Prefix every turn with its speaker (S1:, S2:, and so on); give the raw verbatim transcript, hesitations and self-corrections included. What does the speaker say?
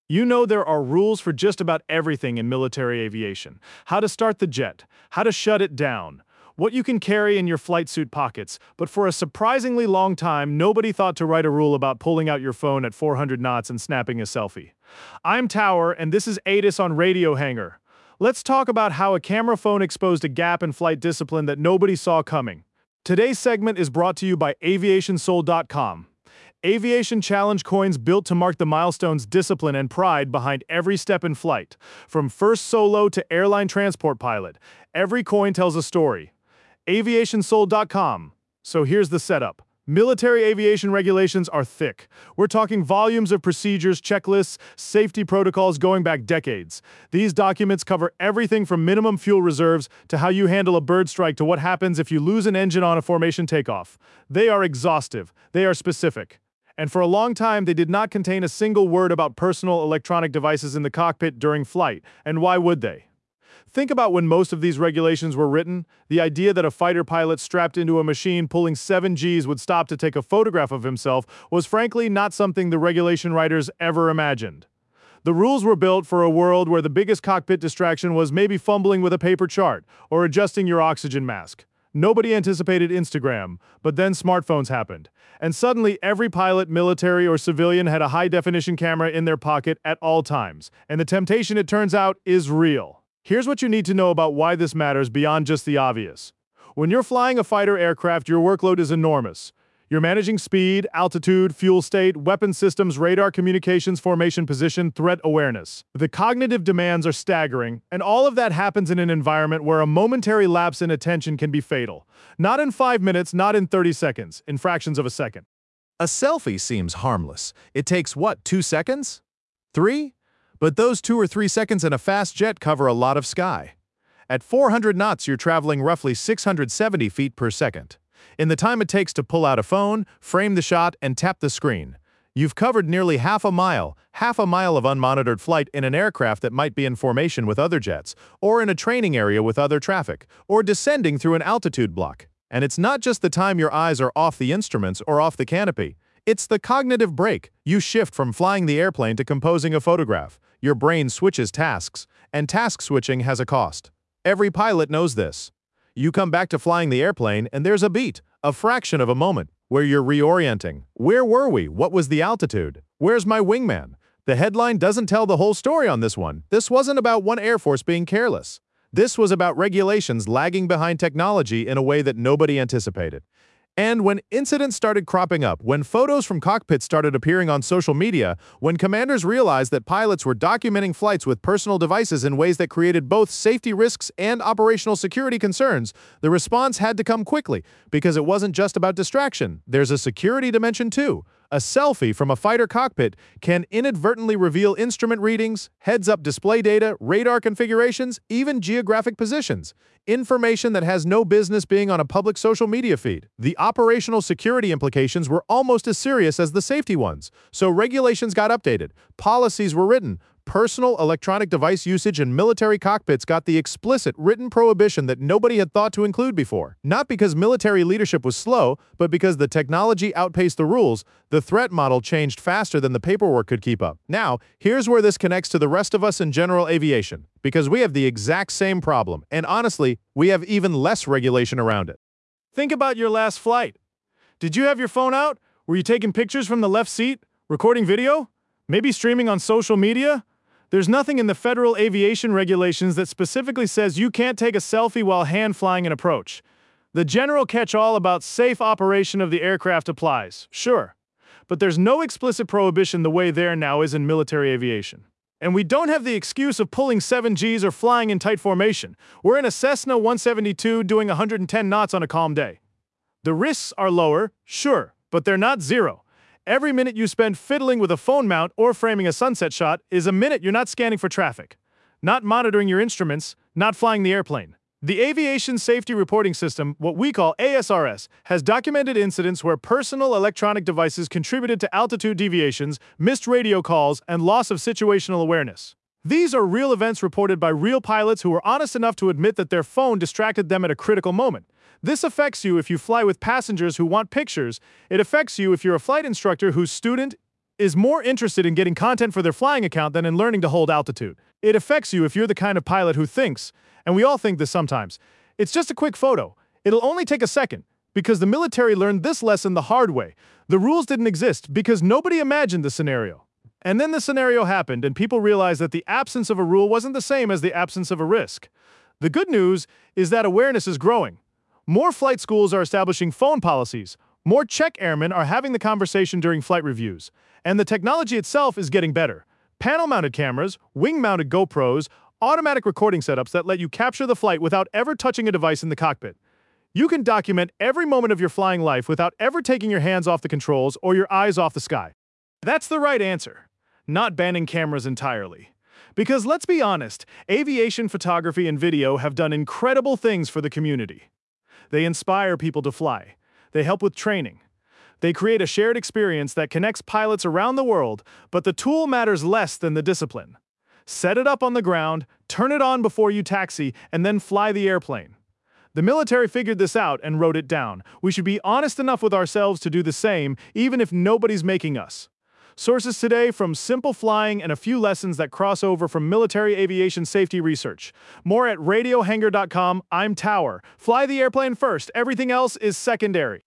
S1: You know there are rules for just about everything in military aviation. How to start the jet, how to shut it down, what you can carry in your flight suit pockets, but for a surprisingly long time, nobody thought to write a rule about pulling out your phone at four hundred knots and snapping a selfie. I'm Tower, and this is ATIS on Radio Hangar. Let's talk about how a camera phone exposed a gap in flight discipline that nobody saw coming. Today's segment is brought to you by aviation soul dot com. Aviation challenge coins built to mark the milestones, discipline, and pride behind every step in flight. From first solo to airline transport pilot, every coin tells a story. aviation soul dot com. So here's the setup. Military aviation regulations are thick. We're talking volumes of procedures, checklists, safety protocols going back decades. These documents cover everything from minimum fuel reserves to how you handle a bird strike to what happens if you lose an engine on a formation takeoff. They are exhaustive. They are specific. And for a long time, they did not contain a single word about personal electronic devices in the cockpit during flight. And why would they? Think about when most of these regulations were written. The idea that a fighter pilot strapped into a machine pulling seven Gs would stop to take a photograph of himself was frankly not something the regulation writers ever imagined. The rules were built for a world where the biggest cockpit distraction was maybe fumbling with a paper chart or adjusting your oxygen mask. Nobody anticipated Instagram, but then smartphones happened. And suddenly every pilot, military or civilian, had a high-definition camera in their pocket at all times. And the temptation, it turns out, is real. Here's what you need to know about why this matters beyond just the obvious. When you're flying a fighter aircraft, your workload is enormous. You're managing speed, altitude, fuel state, weapon systems, radar communications, formation position, threat awareness. The cognitive demands are staggering, and all of that happens in an environment where a momentary lapse in attention can be fatal. Not in five minutes, not in thirty seconds, in fractions of a second.
S2: A selfie seems harmless. It takes, what, two seconds? Three? But those two or three seconds in a fast jet cover a lot of sky. At four hundred knots, you're traveling roughly six hundred seventy feet per second. In the time it takes to pull out a phone, frame the shot, and tap the screen, you've covered nearly half a mile, half a mile of unmonitored flight in an aircraft that might be in formation with other jets, or in a training area with other traffic, or descending through an altitude block. And it's not just the time your eyes are off the instruments or off the canopy. It's the cognitive break. You shift from flying the airplane to composing a photograph. Your brain switches tasks, and task switching has a cost. Every pilot knows this. You come back to flying the airplane, and there's a beat, a fraction of a moment, where you're reorienting. Where were we? What was the altitude? Where's my wingman? The headline doesn't tell the whole story on this one. This wasn't about one Air Force being careless. This was about regulations lagging behind technology in a way that nobody anticipated. And when incidents started cropping up, when photos from cockpits started appearing on social media, when commanders realized that pilots were documenting flights with personal devices in ways that created both safety risks and operational security concerns, the response had to come quickly, because it wasn't just about distraction. There's a security dimension too. A selfie from a fighter cockpit can inadvertently reveal instrument readings, heads-up display data, radar configurations, even geographic positions. Information that has no business being on a public social media feed. The operational security implications were almost as serious as the safety ones. So regulations got updated, policies were written, personal electronic device usage in military cockpits got the explicit written prohibition that nobody had thought to include before. Not because military leadership was slow, but because the technology outpaced the rules. The threat model changed faster than the paperwork could keep up. Now, here's where this connects to the rest of us in general aviation, because we have the exact same problem, and honestly, we have even less regulation around it.
S1: Think about your last flight. Did you have your phone out? Were you taking pictures from the left seat? Recording video? Maybe streaming on social media? There's nothing in the federal aviation regulations that specifically says you can't take a selfie while hand flying an approach. The general catch-all about safe operation of the aircraft applies, sure, but there's no explicit prohibition the way there now is in military aviation. And we don't have the excuse of pulling seven Gs or flying in tight formation. We're in a Cessna one seventy-two doing one hundred ten knots on a calm day. The risks are lower, sure, but they're not zero. Every minute you spend fiddling with a phone mount or framing a sunset shot is a minute you're not scanning for traffic, not monitoring your instruments, not flying the airplane. The Aviation Safety Reporting System, what we call A S R S, has documented incidents where personal electronic devices contributed to altitude deviations, missed radio calls, and loss of situational awareness. These are real events reported by real pilots who were honest enough to admit that their phone distracted them at a critical moment. This affects you if you fly with passengers who want pictures. It affects you if you're a flight instructor whose student is more interested in getting content for their flying account than in learning to hold altitude. It affects you if you're the kind of pilot who thinks, and we all think this sometimes, it's just a quick photo. It'll only take a second, because the military learned this lesson the hard way. The rules didn't exist because nobody imagined the scenario. And then the scenario happened, and people realized that the absence of a rule wasn't the same as the absence of a risk. The good news is that awareness is growing. More flight schools are establishing phone policies. More check airmen are having the conversation during flight reviews. And the technology itself is getting better. Panel-mounted cameras, wing-mounted GoPros, automatic recording setups that let you capture the flight without ever touching a device in the cockpit. You can document every moment of your flying life without ever taking your hands off the controls or your eyes off the sky. That's the right answer, not banning cameras entirely. Because let's be honest, aviation photography and video have done incredible things for the community. They inspire people to fly. They help with training. They create a shared experience that connects pilots around the world, but the tool matters less than the discipline. Set it up on the ground, turn it on before you taxi, and then fly the airplane. The military figured this out and wrote it down. We should be honest enough with ourselves to do the same, even if nobody's making us. Sources today from Simple Flying and a few lessons that cross over from military aviation safety research. More at radio hangar dot com. I'm Tower. Fly the airplane first. Everything else is secondary.